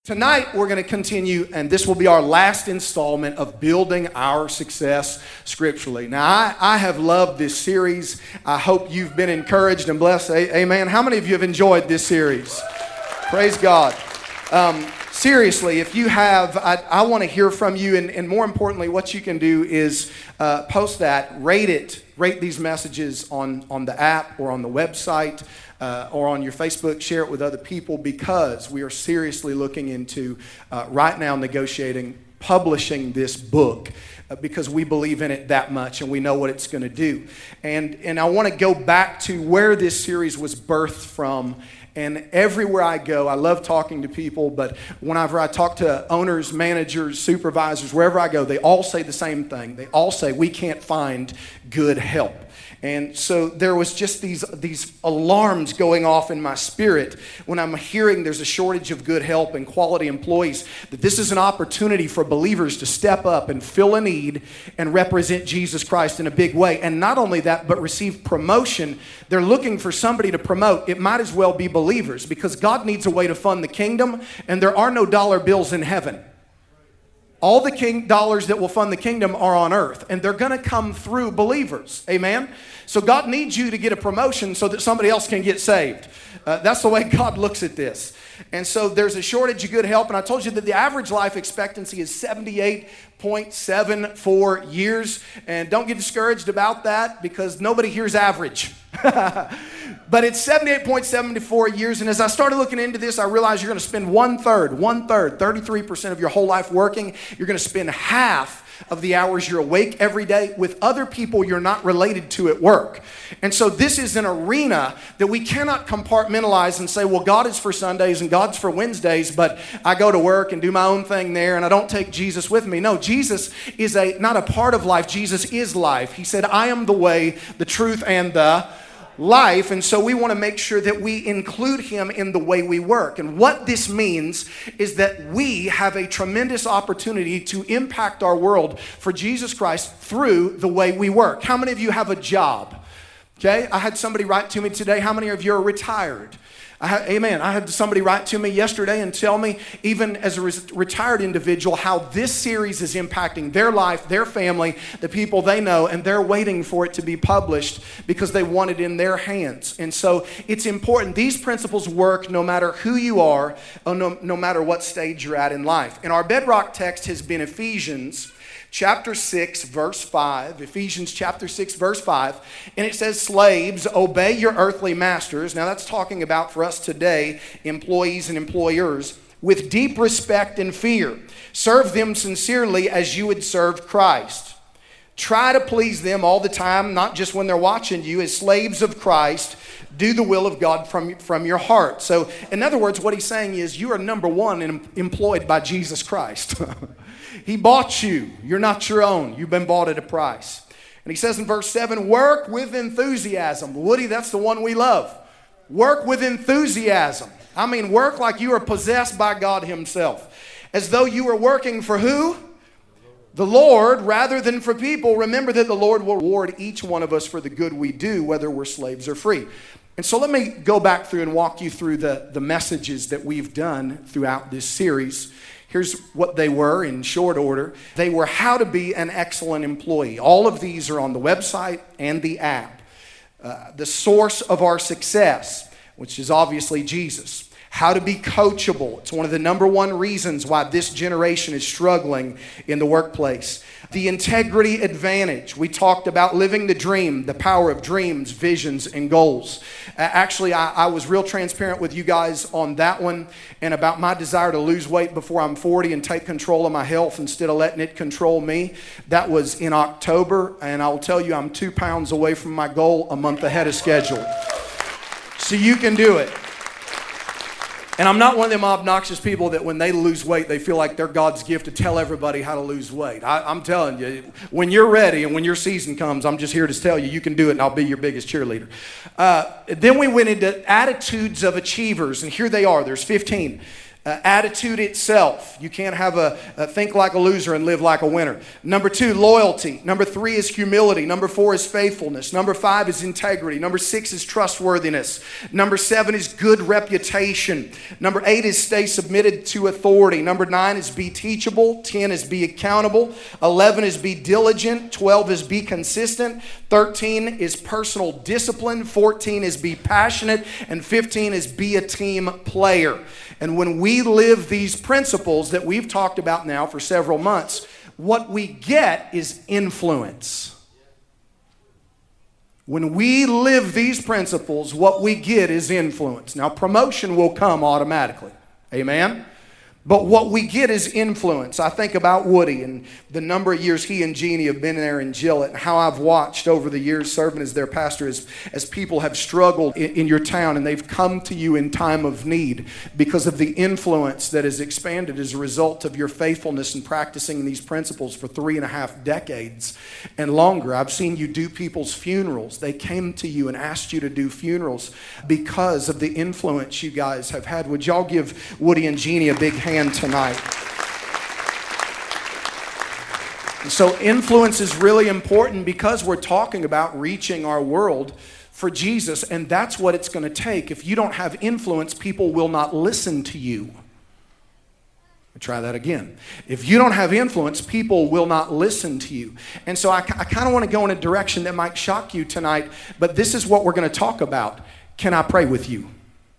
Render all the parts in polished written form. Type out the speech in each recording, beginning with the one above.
Tonight, we're going to continue, and this will be our last installment of Building Our Success Scripturally. Now, I have loved this series. I hope you've been encouraged and blessed. Amen. How many of you have enjoyed this series? Praise God. Seriously, if you have, I want to hear from you, and more importantly, what you can do is post that, rate these messages on the app or on the website. Or on your Facebook, share it with other people, because we are seriously looking into right now negotiating publishing this book because we believe in it that much and we know what it's going to do. And I want to go back to where this series was birthed from. And everywhere I go, I love talking to people, but whenever I talk to owners, managers, supervisors, wherever I go, they all say the same thing. They all say, we can't find good help. And so there was just these alarms going off in my spirit when I'm hearing there's a shortage of good help and quality employees, that this is an opportunity for believers to step up and fill a need and represent Jesus Christ in a big way. And not only that, but receive promotion. They're looking for somebody to promote. It might as well be believers, because God needs a way to fund the kingdom, and there are no dollar bills in heaven. All the dollars that will fund the kingdom are on earth, and they're going to come through believers. Amen? So God needs you to get a promotion so that somebody else can get saved. That's the way God looks at this. And so there's a shortage of good help, and I told you that the average life expectancy is 78.74 years. And don't get discouraged about that, because nobody hears average. But it's 78.74 years, and as I started looking into this, I realized you're going to spend one third, 33% of your whole life working. You're going to spend half of the hours you're awake every day with other people you're not related to at work. And so this is an arena that we cannot compartmentalize and say, well, God is for Sundays and God's for Wednesdays, but I go to work and do my own thing there and I don't take Jesus with me. No, Jesus is not a part of life. Jesus is life. He said, I am the way, the truth, and the life. And so we want to make sure that we include him in the way we work. And what this means is that we have a tremendous opportunity to impact our world for Jesus Christ through the way we work. How many of you have a job? Okay, I had somebody write to me today. How many of you are retired? Amen. I had somebody write to me yesterday and tell me, even as a retired individual, how this series is impacting their life, their family, the people they know, and they're waiting for it to be published because they want it in their hands. And so it's important. These principles work no matter who you are, or no matter what stage you're at in life. And our bedrock text has been Ephesians chapter 6, verse 5. Ephesians chapter 6, verse 5. And it says, slaves, obey your earthly masters. Now that's talking about, for us today, employees and employers, with deep respect and fear. Serve them sincerely as you would serve Christ. Try to please them all the time, not just when they're watching you. As slaves of Christ, do the will of God from your heart. So, in other words, what he's saying is, you are number one and employed by Jesus Christ. He bought you. You're not your own. You've been bought at a price. And he says in verse 7, work with enthusiasm. Woody, that's the one we love. Work with enthusiasm. I mean, work like you are possessed by God himself. As though you were working for who? The Lord, rather than for people. Remember that the Lord will reward each one of us for the good we do, whether we're slaves or free. And so let me go back through and walk you through the messages that we've done throughout this series. Here's what they were in short order. They were how to be an excellent employee. All of these are on the website and the app. The source of our success, which is obviously Jesus. How to be coachable. It's one of the number one reasons why this generation is struggling in the workplace. The integrity advantage. We talked about living the dream, the power of dreams, visions, and goals. Actually, I was real transparent with you guys on that one, and about my desire to lose weight before I'm 40 and take control of my health instead of letting it control me. That was in October, and I'll tell you, I'm 2 pounds away from my goal, a month ahead of schedule. So you can do it. And I'm not one of them obnoxious people that when they lose weight, they feel like they're God's gift to tell everybody how to lose weight. I'm telling you, when you're ready and when your season comes, I'm just here to tell you, you can do it, and I'll be your biggest cheerleader. Then we went into attitudes of achievers, and here they are. There's 15. attitude itself. You can't have a think like a loser and live like a winner. Number 2, loyalty. Number 3 is humility. Number 4 is faithfulness. Number 5 is integrity. Number 6 is trustworthiness. Number 7 is good reputation. Number 8 is stay submitted to authority. Number 9 is be teachable. 10 is be accountable. 11 is be diligent. 12 is be consistent. 13 is personal discipline. 14 is be passionate. And 15 is be a team player. And when we live these principles that we've talked about now for several months, what we get is influence. When we live these principles, what we get is influence. Now, promotion will come automatically. Amen? But what we get is influence. I think about Woody and the number of years he and Jeannie have been there in Gillett, and how I've watched over the years serving as their pastor as people have struggled in your town, and they've come to you in time of need because of the influence that has expanded as a result of your faithfulness in practicing these principles for 3.5 decades and longer. I've seen you do people's funerals. They came to you and asked you to do funerals because of the influence you guys have had. Would y'all give Woody and Jeannie a big hand tonight? So influence is really important because we're talking about reaching our world for Jesus, and that's what it's going to take. If you don't have influence, people will not listen to you. I'll try that again. If you don't have influence, people will not listen to you. And so I kind of want to go in a direction that might shock you tonight, but this is what we're going to talk about. Can I pray with you?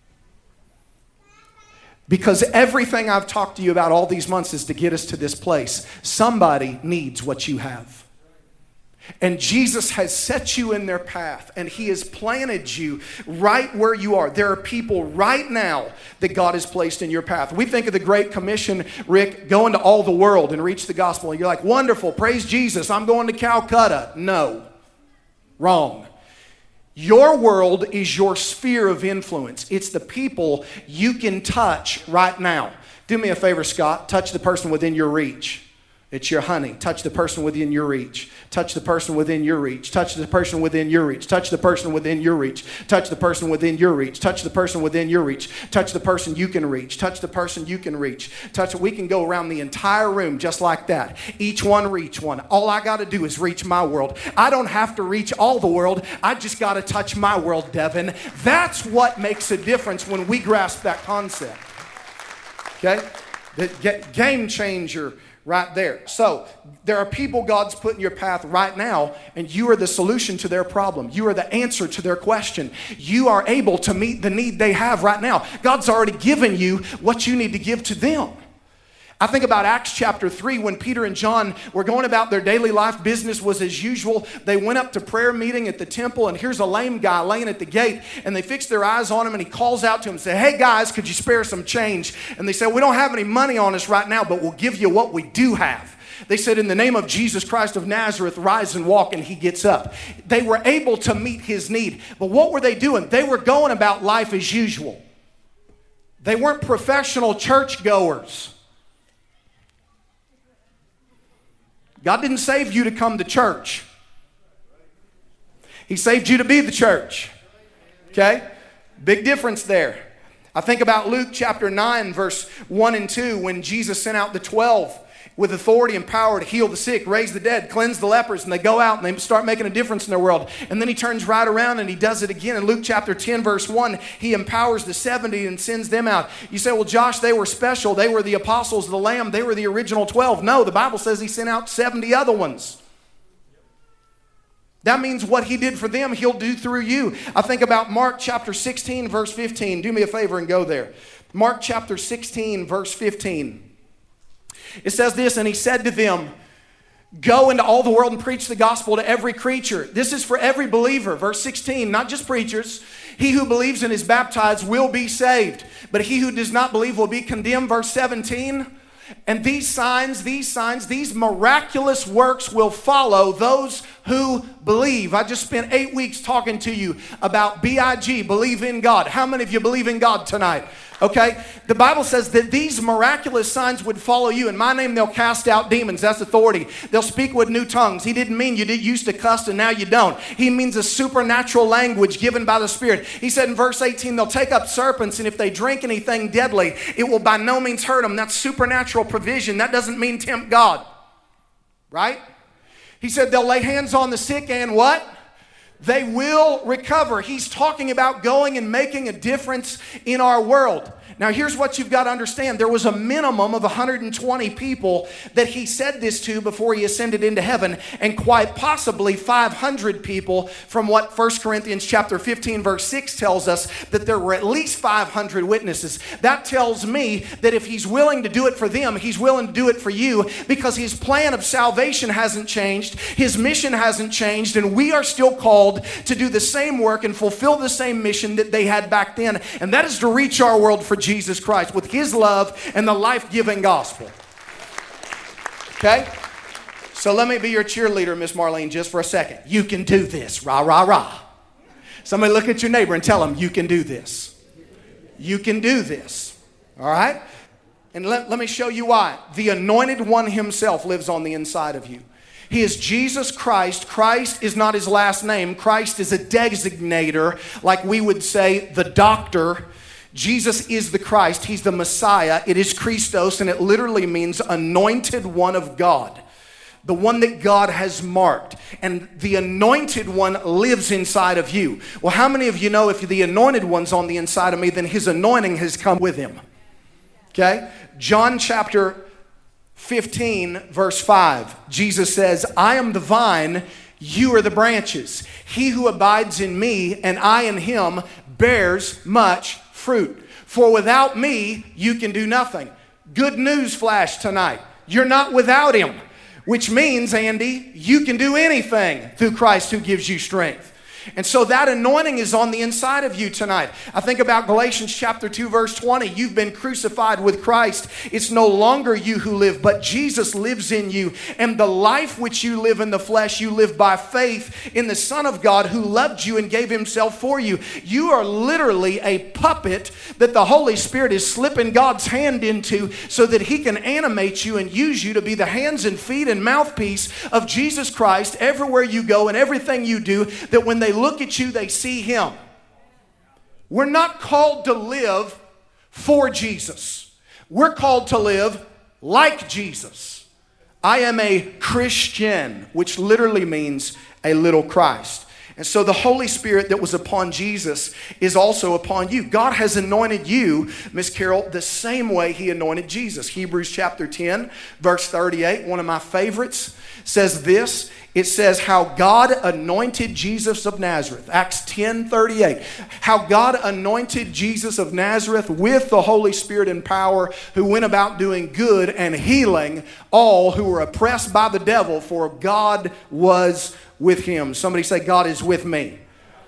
Because everything I've talked to you about all these months is to get us to this place. Somebody needs what you have. And Jesus has set you in their path, and He has planted you right where you are. There are people right now that God has placed in your path. We think of the Great Commission, Rick, go into all the world and reach the gospel. And you're like, wonderful, praise Jesus, I'm going to Calcutta. No, wrong. Your world is your sphere of influence. It's the people you can touch right now. Do me a favor, Scott. Touch the person within your reach. It's your honey. Touch the person within your reach. Touch the person within your reach. Touch the person within your reach. Touch the person within your reach. Touch the person within your reach. Touch the person within your reach. Touch the person you can reach. Touch the person you can reach. Touch. We can go around the entire room just like that. Each one reach one. All I got to do is reach my world. I don't have to reach all the world. I just got to touch my world, Devin. That's what makes a difference when we grasp that concept. Okay? The game changer right there. So there are people God's put in your path right now, and you are the solution to their problem. You are the answer to their question. You are able to meet the need they have right now. God's already given you what you need to give to them. I think about Acts chapter 3 when Peter and John were going about their daily life. Business was as usual. They went up to prayer meeting at the temple, and here's a lame guy laying at the gate, and they fix their eyes on him, and he calls out to him and says, hey guys, could you spare some change? And they said, we don't have any money on us right now, but we'll give you what we do have. They said, in the name of Jesus Christ of Nazareth, rise and walk, and he gets up. They were able to meet his need. But what were they doing? They were going about life as usual. They weren't professional churchgoers. God didn't save you to come to church. He saved you to be the church. Okay? Big difference there. I think about Luke chapter 9, verse 1 and 2, when Jesus sent out the 12 with authority and power to heal the sick, raise the dead, cleanse the lepers, and they go out and they start making a difference in their world. And then he turns right around and he does it again. In Luke chapter 10, verse 1, he empowers the 70 and sends them out. You say, well, Josh, they were special. They were the apostles of the Lamb. They were the original 12. No, the Bible says he sent out 70 other ones. That means what he did for them, he'll do through you. I think about Mark chapter 16, verse 15. Do me a favor and go there. Mark chapter 16, verse 15. It says this, and he said to them, go into all the world and preach the gospel to every creature. This is for every believer. Verse 16, not just preachers. He who believes and is baptized will be saved, but he who does not believe will be condemned. Verse 17, and these signs, these miraculous works will follow those who believe. I just spent 8 weeks talking to you about BIG, believe in God. How many of you believe in God tonight? Okay? The Bible says that these miraculous signs would follow you. In my name, they'll cast out demons. That's authority. They'll speak with new tongues. He didn't mean you used to cuss and now you don't. He means a supernatural language given by the Spirit. He said in verse 18, they'll take up serpents, and if they drink anything deadly, it will by no means hurt them. That's supernatural provision. That doesn't mean tempt God. Right? He said they'll lay hands on the sick and what? They will recover. He's talking about going and making a difference in our world. Now, here's what you've got to understand. There was a minimum of 120 people that he said this to before he ascended into heaven, and quite possibly 500 people from what 1 Corinthians chapter 15 verse 6 tells us, that there were at least 500 witnesses. That tells me that if he's willing to do it for them, he's willing to do it for you, because his plan of salvation hasn't changed, his mission hasn't changed, and we are still called to do the same work and fulfill the same mission that they had back then, and that is to reach our world for Jesus Christ with his love and the life-giving gospel. Okay? So let me be your cheerleader, Miss Marlene, just for a second. You can do this. Rah, rah, rah. Somebody look at your neighbor and tell them, you can do this. You can do this. All right? And let me show you why. The anointed one himself lives on the inside of you. He is Jesus Christ. Christ is not his last name. Christ is a designator, like we would say the doctor. Jesus is the Christ. He's the Messiah. It is Christos, and it literally means anointed one of God. The one that God has marked. And the anointed one lives inside of you. Well, how many of you know if the anointed one's on the inside of me, then his anointing has come with him? Okay? John chapter 15, verse 5. Jesus says, I am the vine, you are the branches. He who abides in me and I in him bears much fruit. For without me, you can do nothing. Good news flash tonight. You're not without him. Which means, Andy, you can do anything through Christ who gives you strength. And so that anointing is on the inside of you tonight. I think about Galatians chapter 2 verse 20. You've been crucified with Christ. It's no longer you who live, but Jesus lives in you. And the life which you live in the flesh, you live by faith in the Son of God who loved you and gave himself for you. You are literally a puppet that the Holy Spirit is slipping God's hand into so that he can animate you and use you to be the hands and feet and mouthpiece of Jesus Christ everywhere you go and everything you do, that when they look at you, they see him. We're not called to live for Jesus. We're called to live like Jesus. I am a Christian, which literally means a little Christ. And so the Holy Spirit that was upon Jesus is also upon you. God has anointed you, Miss Carol, the same way he anointed Jesus. Hebrews chapter 10, verse 38, one of my favorites, says this. It says how God anointed Jesus of Nazareth. Acts 10:38. How God anointed Jesus of Nazareth with the Holy Spirit and power, who went about doing good and healing all who were oppressed by the devil, for God was with him. Somebody say, God is with me.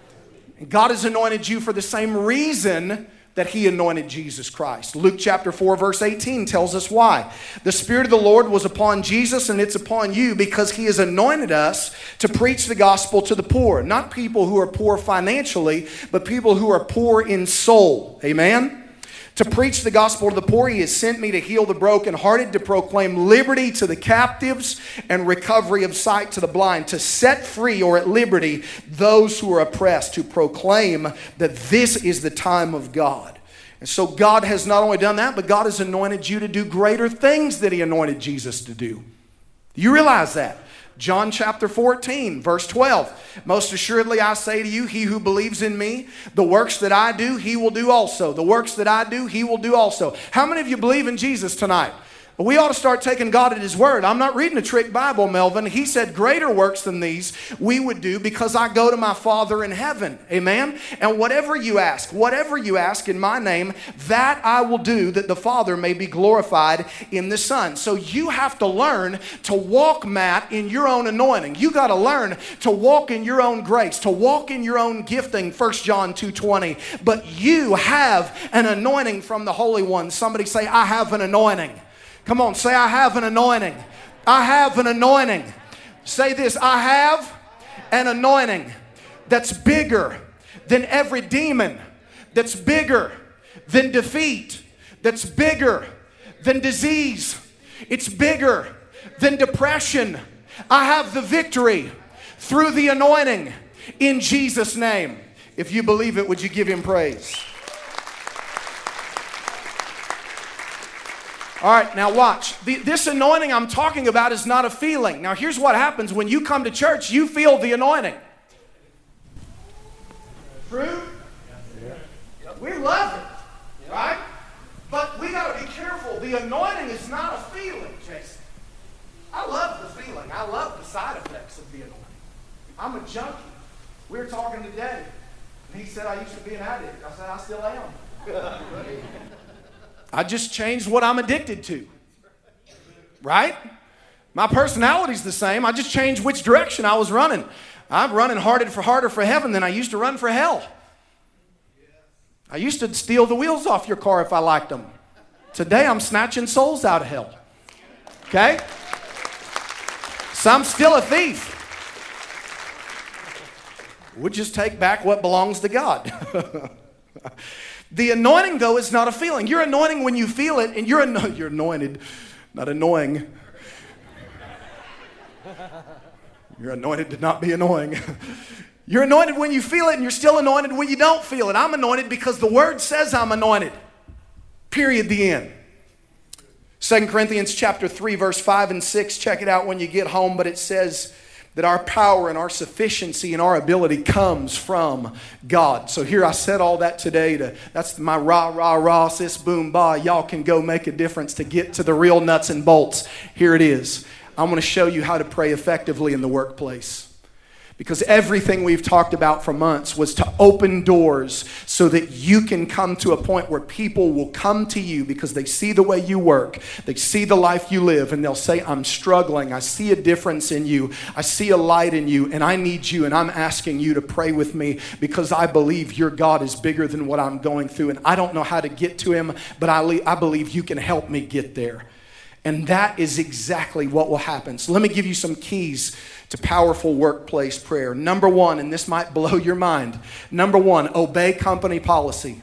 God has anointed you for the same reason that he anointed Jesus Christ. Luke chapter 4 verse 18 tells us why. The Spirit of the Lord was upon Jesus, and it's upon you because he has anointed us to preach the gospel to the poor. Not people who are poor financially, but people who are poor in soul. Amen? To preach the gospel to the poor, he has sent me to heal the brokenhearted, to proclaim liberty to the captives and recovery of sight to the blind, to set free or at liberty those who are oppressed, to proclaim that this is the time of God. And so God has not only done that, but God has anointed you to do greater things that he anointed Jesus to do. Do you realize that? John chapter 14, verse 12. Most assuredly I say to you, he who believes in me, the works that I do, he will do also. The works that I do, he will do also. How many of you believe in Jesus tonight? We ought to start taking God at his word. I'm not reading a trick Bible, Melvin. He said greater works than these we would do because I go to my Father in heaven. Amen? And whatever you ask in my name, that I will do, that the Father may be glorified in the Son. So you have to learn to walk, Matt, in your own anointing. You got to learn to walk in your own grace, to walk in your own gifting, 1 John 2:20. But you have an anointing from the Holy One. Somebody say, I have an anointing. Come on, say, I have an anointing. I have an anointing. Say this, I have an anointing that's bigger than every demon, that's bigger than defeat, that's bigger than disease. It's bigger than depression. I have the victory through the anointing in Jesus' name. If you believe it, would you give him praise? All right, now watch. This anointing I'm talking about is not a feeling. Now here's what happens when you come to church, you feel the anointing. True? We love it, right? But we got to be careful. The anointing is not a feeling, Jason. I love the feeling. I love the side effects of the anointing. I'm a junkie. We were talking today, and he said I used to be an addict. I said I still am. I just changed what I'm addicted to. Right? My personality's the same. I just changed which direction I was running. I'm running harder for heaven than I used to run for hell. I used to steal the wheels off your car if I liked them. Today I'm snatching souls out of hell. Okay? So I'm still a thief. We'll just take back what belongs to God. The anointing, though, is not a feeling. You're anointing when you feel it, and you're anointed, not annoying. You're anointed to not be annoying. You're anointed when you feel it, and you're still anointed when you don't feel it. I'm anointed because the Word says I'm anointed. Period, the end. 2 Corinthians chapter 3, verse 5 and 6. Check it out when you get home, but it says that our power and our sufficiency and our ability comes from God. So here I said all that today. That's my rah, sis, boom, bah. Y'all can go make a difference to get to the real nuts and bolts. Here it is. I'm going to show you how to pray effectively in the workplace. Because everything we've talked about for months was to open doors so that you can come to a point where people will come to you because they see the way you work. They see the life you live, and they'll say, I'm struggling. I see a difference in you. I see a light in you, and I need you, and I'm asking you to pray with me because I believe your God is bigger than what I'm going through, and I don't know how to get to him, but I believe you can help me get there. And that is exactly what will happen. So let me give you some keys to powerful workplace prayer. Number one, and this might blow your mind. Number one, obey company policy.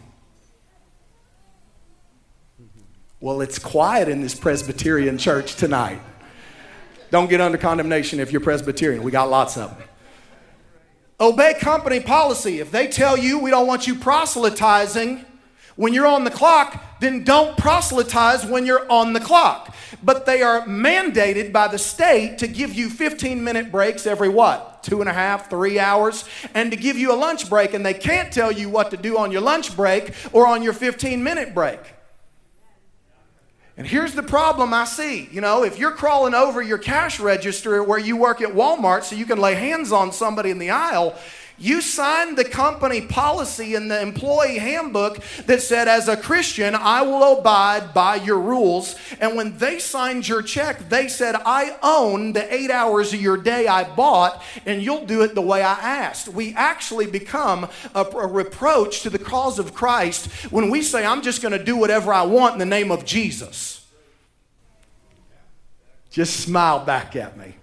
Well, it's quiet in this Presbyterian church tonight. Don't get under condemnation if you're Presbyterian. We got lots of them. Obey company policy. If they tell you we don't want you proselytizing when you're on the clock, then don't proselytize when you're on the clock. But they are mandated by the state to give you 15-minute breaks every what? 2.5, 3 hours, and to give you a lunch break, and they can't tell you what to do on your lunch break or on your 15-minute break. And here's the problem I see. You know, if you're crawling over your cash register where you work at Walmart so you can lay hands on somebody in the aisle, you signed the company policy in the employee handbook that said, as a Christian, I will abide by your rules. And when they signed your check, they said, I own the 8 hours of your day I bought, and you'll do it the way I asked. We actually become a reproach to the cause of Christ when we say, I'm just going to do whatever I want in the name of Jesus. Just smile back at me.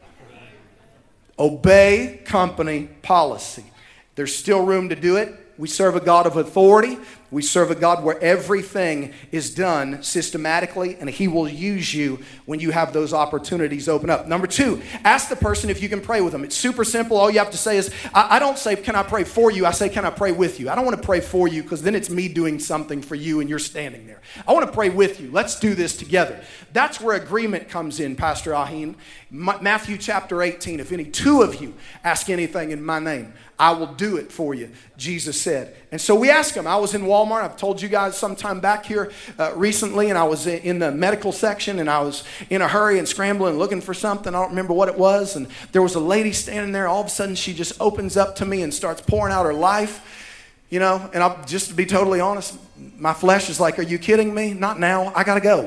Obey company policy. There's still room to do it. We serve a God of authority. We serve a God where everything is done systematically, and he will use you when you have those opportunities open up. Number two, ask the person if you can pray with them. It's super simple. All you have to say is, I don't say, can I pray for you? I say, can I pray with you? I don't want to pray for you because then it's me doing something for you and you're standing there. I want to pray with you. Let's do this together. That's where agreement comes in, Pastor Aheen. Matthew chapter 18, if any two of you ask anything in my name, I will do it for you, Jesus said. And so we asked him. I was in Walmart. I've told you guys sometime back here recently, and I was in the medical section, and I was in a hurry and scrambling, looking for something. I don't remember what it was. And there was a lady standing there. All of a sudden, she just opens up to me and starts pouring out her life. You know, and I'll just to be totally honest, my flesh is like, are you kidding me? Not now. I got to go.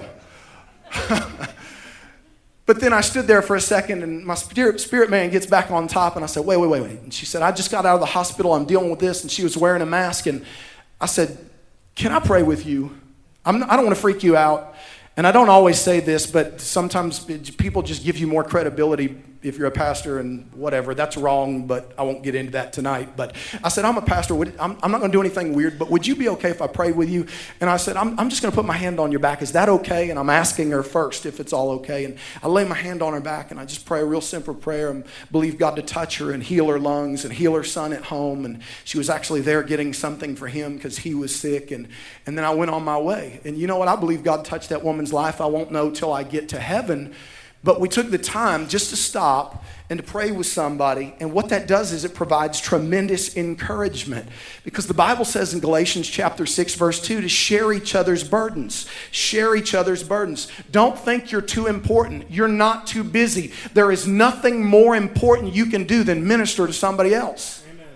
But then I stood there for a second, and my spirit man gets back on top, and I said, wait. And she said, I just got out of the hospital. I'm dealing with this. And she was wearing a mask. And I said, can I pray with you? I don't want to freak you out. And I don't always say this, but sometimes people just give you more credibility if you're a pastor and whatever, that's wrong, but I won't get into that tonight. But I said, I'm a pastor. I'm not going to do anything weird, but would you be okay if I prayed with you? And I said, I'm just going to put my hand on your back. Is that okay? And I'm asking her first if it's all okay. And I lay my hand on her back and I just pray a real simple prayer and believe God to touch her and heal her lungs and heal her son at home. And she was actually there getting something for him because he was sick. And then I went on my way. And you know what? I believe God touched that woman's life. I won't know till I get to heaven. But we took the time just to stop and to pray with somebody. And what that does is it provides tremendous encouragement. Because the Bible says in Galatians chapter 6, verse 2, to share each other's burdens. Share each other's burdens. Don't think you're too important. You're not too busy. There is nothing more important you can do than minister to somebody else. Amen.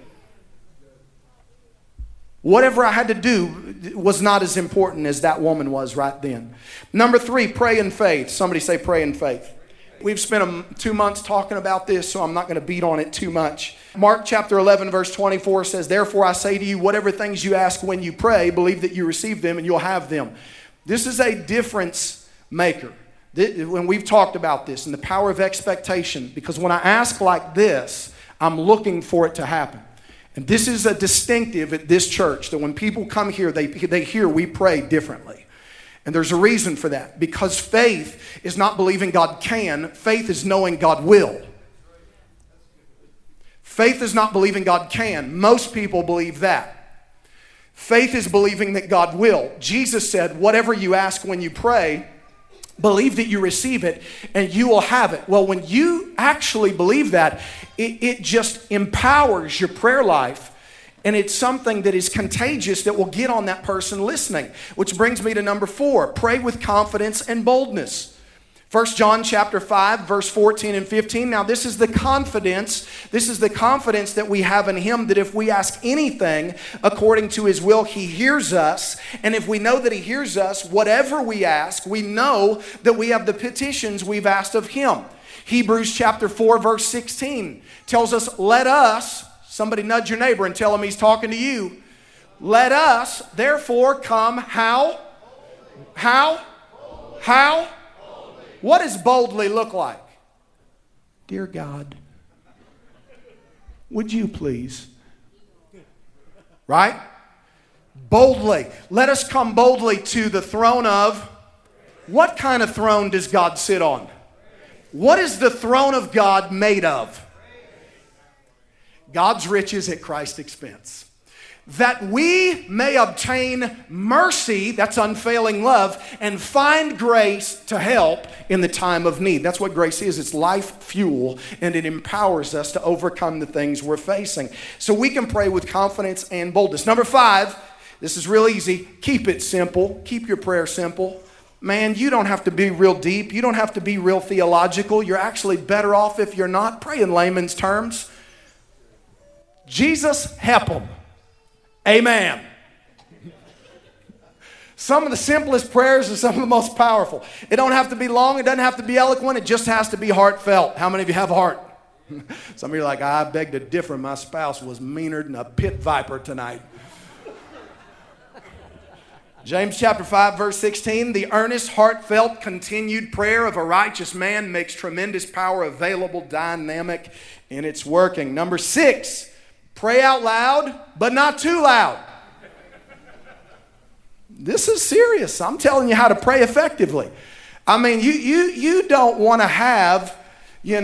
Whatever I had to do was not as important as that woman was right then. Number 3, pray in faith. Somebody say pray in faith. We've spent 2 months talking about this, so I'm not going to beat on it too much. Mark chapter 11, verse 24 says, therefore I say to you, whatever things you ask when you pray, believe that you receive them and you'll have them. This is a difference maker. When we've talked about this and the power of expectation, because when I ask like this, I'm looking for it to happen. And this is a distinctive at this church, that when people come here, they hear we pray differently. And there's a reason for that. Because faith is not believing God can. Faith is knowing God will. Faith is not believing God can. Most people believe that. Faith is believing that God will. Jesus said, whatever you ask when you pray, believe that you receive it and you will have it. Well, when you actually believe that, it just empowers your prayer life. And it's something that is contagious that will get on that person listening. Which brings me to number 4. Pray with confidence and boldness. 1 John chapter 5, verse 14 and 15. Now this is the confidence. This is the confidence that we have in Him, that if we ask anything according to His will, He hears us. And if we know that He hears us, whatever we ask, we know that we have the petitions we've asked of Him. Hebrews chapter 4, verse 16 tells us, let us... Somebody nudge your neighbor and tell him he's talking to you. Let us, therefore, come how? How? How? What does boldly look like? Dear God, would you please? Right? Boldly. Let us come boldly to the throne of... What kind of throne does God sit on? What is the throne of God made of? God's riches at Christ's expense. That we may obtain mercy, that's unfailing love, and find grace to help in the time of need. That's what grace is. It's life fuel, and it empowers us to overcome the things we're facing. So we can pray with confidence and boldness. Number 5, this is real easy. Keep it simple. Keep your prayer simple. Man, you don't have to be real deep. You don't have to be real theological. You're actually better off if you're not. Pray in layman's terms. Jesus, help them. Amen. Some of the simplest prayers are some of the most powerful. It don't have to be long. It doesn't have to be eloquent. It just has to be heartfelt. How many of you have a heart? Some of you are like, I beg to differ. My spouse was meaner than a pit viper tonight. James chapter 5, verse 16, the earnest, heartfelt, continued prayer of a righteous man makes tremendous power available, dynamic in its working. Number 6, pray out loud, but not too loud. This is serious. I'm telling you how to pray effectively. I mean, you don't want to have, you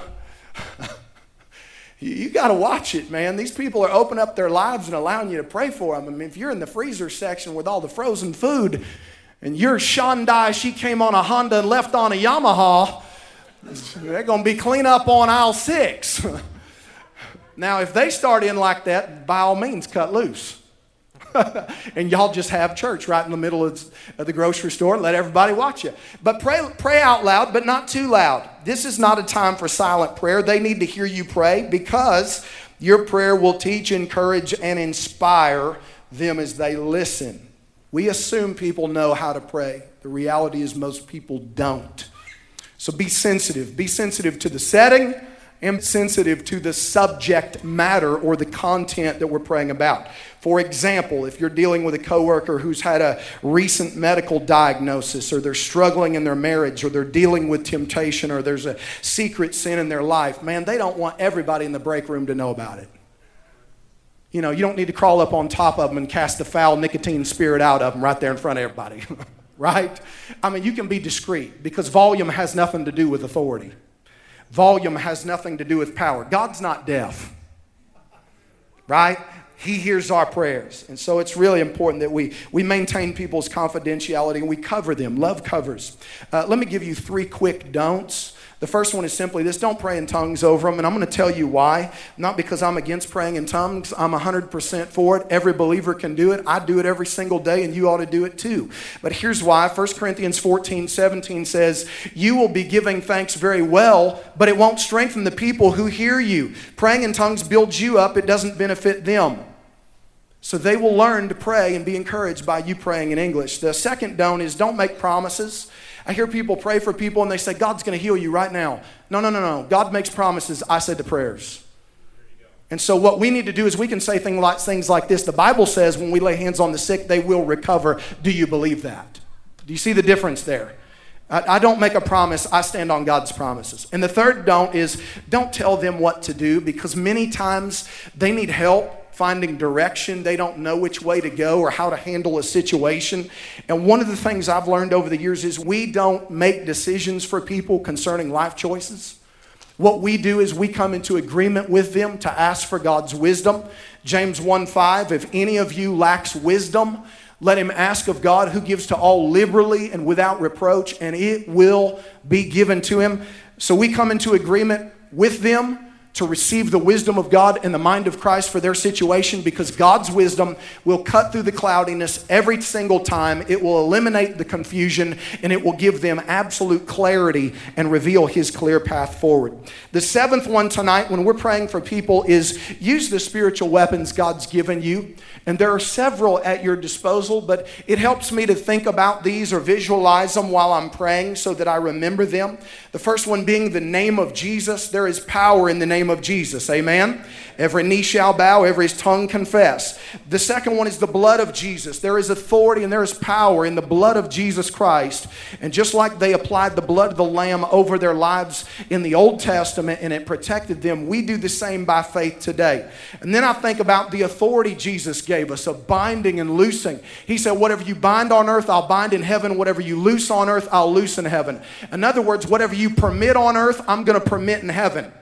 got to watch it, man. These people are opening up their lives and allowing you to pray for them. I mean, if you're in the freezer section with all the frozen food and you're Shandai, she came on a Honda and left on a Yamaha, they're going to be clean up on aisle 6. Now, if they start in like that, by all means, cut loose. And y'all just have church right in the middle of the grocery store and let everybody watch you. But pray out loud, but not too loud. This is not a time for silent prayer. They need to hear you pray because your prayer will teach, encourage, and inspire them as they listen. We assume people know how to pray. The reality is most people don't. So be sensitive. Be sensitive to the setting am sensitive to the subject matter or the content that we're praying about. For example, if you're dealing with a coworker who's had a recent medical diagnosis, or they're struggling in their marriage, or they're dealing with temptation, or there's a secret sin in their life, man, they don't want everybody in the break room to know about it. You know, you don't need to crawl up on top of them and cast the foul nicotine spirit out of them right there in front of everybody, right? I mean, you can be discreet, because volume has nothing to do with authority. Volume has nothing to do with power. God's not deaf, right? He hears our prayers. And so it's really important that we maintain people's confidentiality and we cover them. Love covers. Let me give you 3 quick don'ts. The first one is simply this: don't pray in tongues over them. And I'm going to tell you why. Not because I'm against praying in tongues. I'm 100% for it. Every believer can do it. I do it every single day, and you ought to do it too. But here's why. 1 Corinthians 14:17 says, you will be giving thanks very well, but it won't strengthen the people who hear you. Praying in tongues builds you up. It doesn't benefit them. So they will learn to pray and be encouraged by you praying in English. The second don't is don't make promises. I hear people pray for people and they say, God's going to heal you right now. No. God makes promises. I said the prayers. And so what we need to do is we can say things like this. The Bible says when we lay hands on the sick, they will recover. Do you believe that? Do you see the difference there? I don't make a promise. I stand on God's promises. And the third don't is don't tell them what to do, because many times they need help finding direction. They don't know which way to go or how to handle a situation. And one of the things I've learned over the years is we don't make decisions for people concerning life choices. What we do is we come into agreement with them to ask for God's wisdom. James 1:5, if any of you lacks wisdom, let him ask of God, who gives to all liberally and without reproach, and it will be given to him. So we come into agreement with them to receive the wisdom of God and the mind of Christ for their situation, because God's wisdom will cut through the cloudiness every single time. It will eliminate the confusion, and it will give them absolute clarity and reveal his clear path forward. The seventh one tonight, when we're praying for people, is use the spiritual weapons God's given you. And there are several at your disposal, but it helps me to think about these or visualize them while I'm praying so that I remember them. The first one being the name of Jesus. There is power in the name of Jesus. Amen? Every knee shall bow, every tongue confess. The second one is the blood of Jesus. There is authority and there is power in the blood of Jesus Christ. And just like they applied the blood of the Lamb over their lives in the Old Testament and it protected them, we do the same by faith today. And then I think about the authority Jesus gave us of binding and loosing. He said, whatever you bind on earth, I'll bind in heaven. Whatever you loose on earth, I'll loose in heaven. In other words, whatever you permit on earth, I'm going to permit in heaven.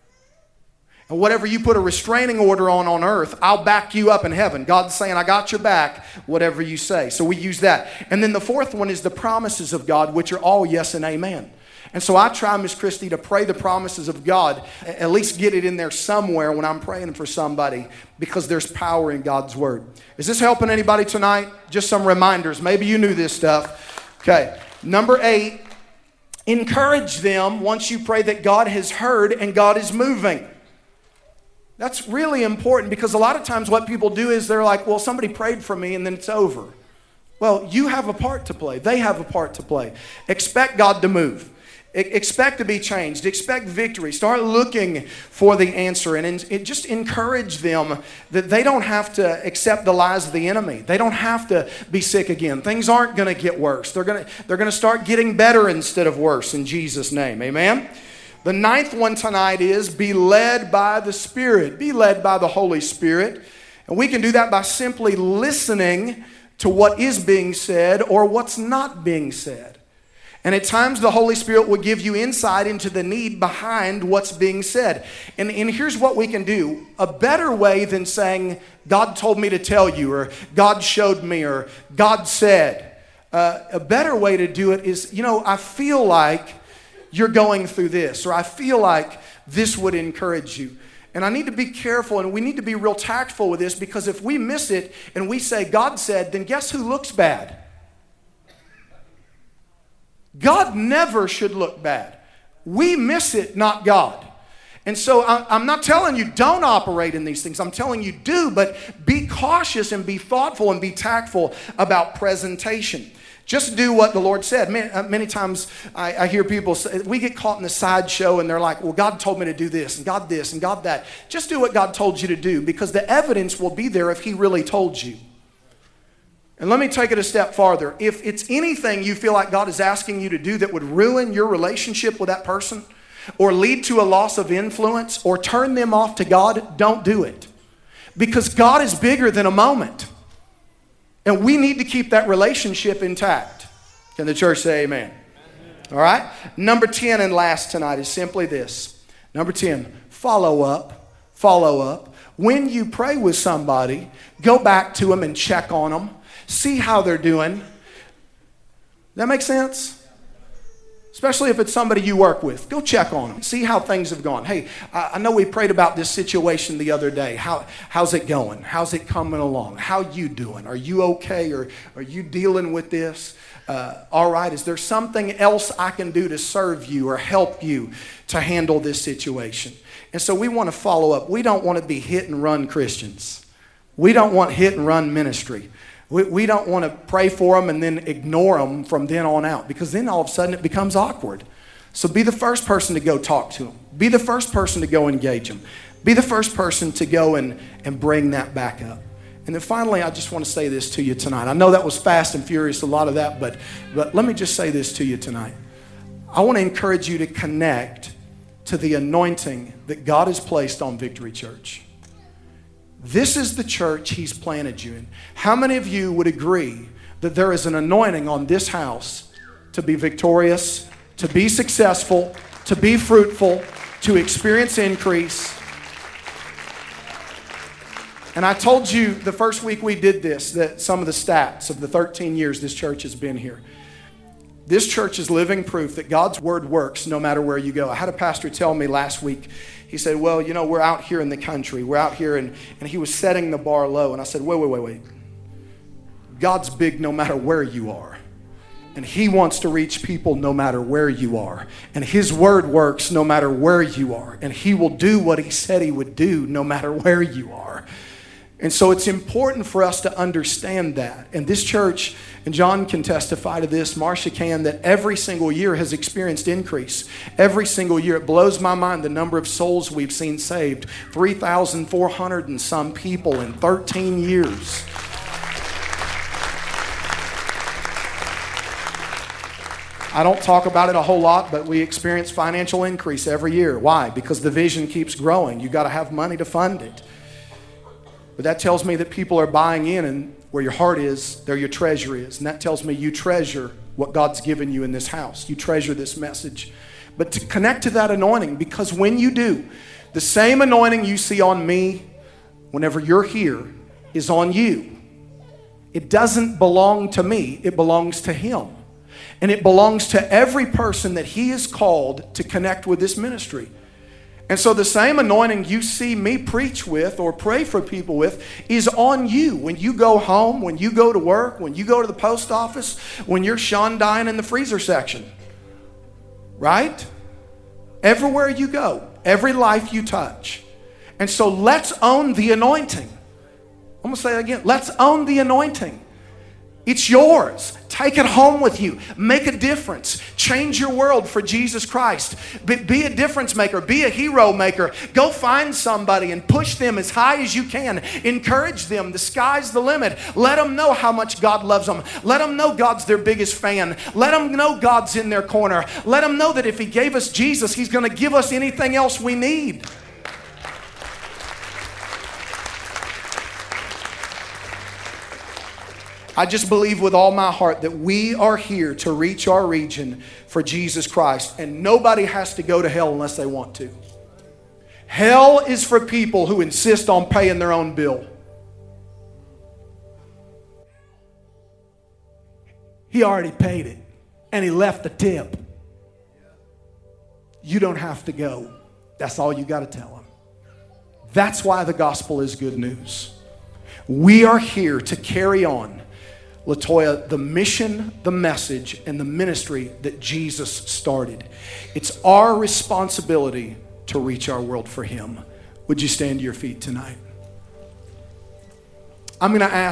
And whatever you put a restraining order on earth, I'll back you up in heaven. God's saying, I got your back, whatever you say. So we use that. And then the fourth one is the promises of God, which are all yes and amen. And so I try, Miss Christie, to pray the promises of God, at least get it in there somewhere when I'm praying for somebody, because there's power in God's word. Is this helping anybody tonight? Just some reminders. Maybe you knew this stuff. Okay. Number 8, encourage them once you pray that God has heard and God is moving. That's really important, because a lot of times what people do is they're like, well, somebody prayed for me and then it's over. Well, you have a part to play. They have a part to play. Expect God to move. Expect to be changed. Expect victory. Start looking for the answer, and just encourage them that they don't have to accept the lies of the enemy. They don't have to be sick again. Things aren't going to get worse. They're going to start getting better instead of worse, in Jesus' name. Amen? The 9th one tonight is be led by the Spirit. Be led by the Holy Spirit. And we can do that by simply listening to what is being said or what's not being said. And at times the Holy Spirit will give you insight into the need behind what's being said. And here's what we can do. A better way than saying, God told me to tell you, or God showed me, or God said. A better way to do it is, I feel like you're going through this, or I feel like this would encourage you. And I need to be careful, and we need to be real tactful with this, because if we miss it and we say God said, then guess who looks bad? God never should look bad. We miss it, not God. And so I'm not telling you don't operate in these things. I'm telling you do, but be cautious and be thoughtful and be tactful about presentation. Just do what the Lord said. Many times I hear people say, we get caught in the sideshow and they're like, well, God told me to do this and God this and God that. Just do what God told you to do, because the evidence will be there if He really told you. And let me take it a step farther. If it's anything you feel like God is asking you to do that would ruin your relationship with that person, or lead to a loss of influence, or turn them off to God, don't do it. Because God is bigger than a moment. And we need to keep that relationship intact. Can the church say amen? All right? Number 10 and last tonight is simply this. Number 10, follow up. Follow up. When you pray with somebody, go back to them and check on them. See how they're doing. That make sense? Especially if it's somebody you work with. Go check on them. See how things have gone. Hey, I know we prayed about this situation the other day. How's it going? How's it coming along? How you doing? Are you okay? Or are you dealing with this? All right, is there something else I can do to serve you or help you to handle this situation? And so we want to follow up. We don't want to be hit and run Christians. We don't want hit and run ministry. We don't want to pray for them and then ignore them from then on out, because then all of a sudden it becomes awkward. So be the first person to go talk to them. Be the first person to go engage them. Be the first person to go and bring that back up. And then finally, I just want to say this to you tonight. I know that was fast and furious, a lot of that, but let me just say this to you tonight. I want to encourage you to connect to the anointing that God has placed on Victory Church. This is the church He's planted you in. How many of you would agree that there is an anointing on this house to be victorious, to be successful, to be fruitful, to experience increase? And I told you the first week we did this, that some of the stats of the 13 years this church has been here. This church is living proof that God's word works no matter where you go. I had a pastor tell me last week, he said, well, you know, we're out here in the country. We're out here, and he was setting the bar low. And I said, wait. God's big no matter where you are. And He wants to reach people no matter where you are. And His word works no matter where you are. And He will do what He said He would do no matter where you are. And so it's important for us to understand that. And this church, and John can testify to this, Marcia can, that every single year has experienced increase. Every single year. It blows my mind the number of souls we've seen saved. 3,400 and some people in 13 years. I don't talk about it a whole lot, but we experience financial increase every year. Why? Because the vision keeps growing. You've got to have money to fund it. But that tells me that people are buying in, and where your heart is, there your treasure is. And that tells me you treasure what God's given you in this house. You treasure this message. But to connect to that anointing, because when you do, the same anointing you see on me whenever you're here is on you. It doesn't belong to me. It belongs to Him. And it belongs to every person that He is called to connect with this ministry. And so the same anointing you see me preach with or pray for people with is on you. When you go home, when you go to work, when you go to the post office, when you're Shondying in the freezer section. Right? Everywhere you go, every life you touch. And so let's own the anointing. I'm going to say it again. Let's own the anointing. It's yours. Take it home with you. Make a difference. Change your world for Jesus Christ. Be a difference maker. Be a hero maker. Go find somebody and push them as high as you can. Encourage them. The sky's the limit. Let them know how much God loves them. Let them know God's their biggest fan. Let them know God's in their corner. Let them know that if He gave us Jesus, He's going to give us anything else we need. I just believe with all my heart that we are here to reach our region for Jesus Christ. And nobody has to go to hell unless they want to. Hell is for people who insist on paying their own bill. He already paid it. And He left the tip. You don't have to go. That's all you got to tell Him. That's why the gospel is good news. We are here to carry on, Latoya, the mission, the message, and the ministry that Jesus started. It's our responsibility to reach our world for Him. Would you stand to your feet tonight? I'm going to ask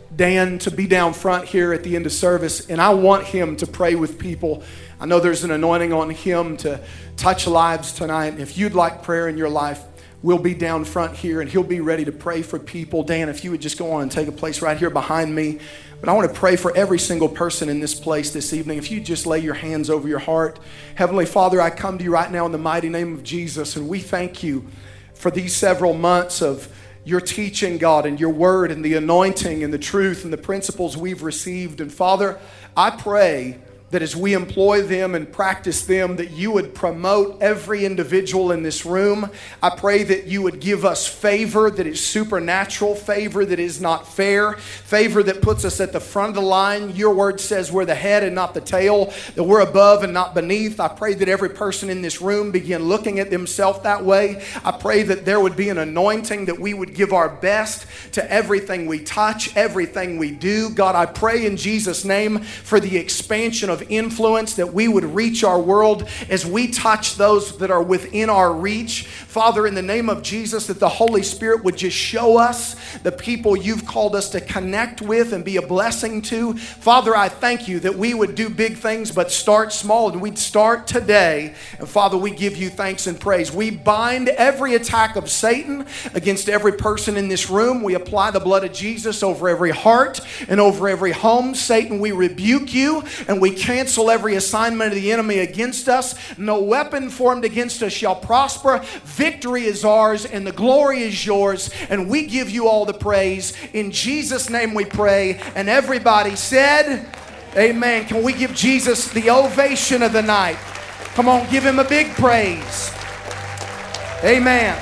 Dan to be down front here at the end of service, and I want him to pray with people. I know there's an anointing on him to touch lives tonight. If you'd like prayer in your life, we'll be down front here, and he'll be ready to pray for people. Dan, if you would just go on and take a place right here behind me. But I want to pray for every single person in this place this evening. If you just lay your hands over your heart. Heavenly Father, I come to you right now in the mighty name of Jesus, and we thank you for these several months of your teaching, God, and your word and the anointing and the truth and the principles we've received. And Father, I pray that as we employ them and practice them, that you would promote every individual in this room. I pray that you would give us favor that is supernatural, favor that is not fair, favor that puts us at the front of the line. Your word says we're the head and not the tail, that we're above and not beneath. I pray that every person in this room begin looking at themselves that way. I pray that there would be an anointing, that we would give our best to everything we touch, everything we do. God, I pray in Jesus' name for the expansion of influence, that we would reach our world as we touch those that are within our reach. Father, in the name of Jesus, that the Holy Spirit would just show us the people you've called us to connect with and be a blessing to. Father, I thank you that we would do big things but start small, and we'd start today. And Father, we give you thanks and praise. We bind every attack of Satan against every person in this room. We apply the blood of Jesus over every heart and over every home. Satan, we rebuke you, and we cancel every assignment of the enemy against us. No weapon formed against us shall prosper. Victory is ours and the glory is yours, and we give you all the praise. In Jesus' name we pray, and everybody said, amen. Can we give Jesus the ovation of the night? Come on, give him a big praise. Amen.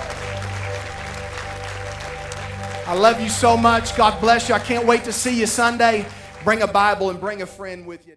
I love you so much. God bless you. I can't wait to see you Sunday. Bring a Bible and bring a friend with you.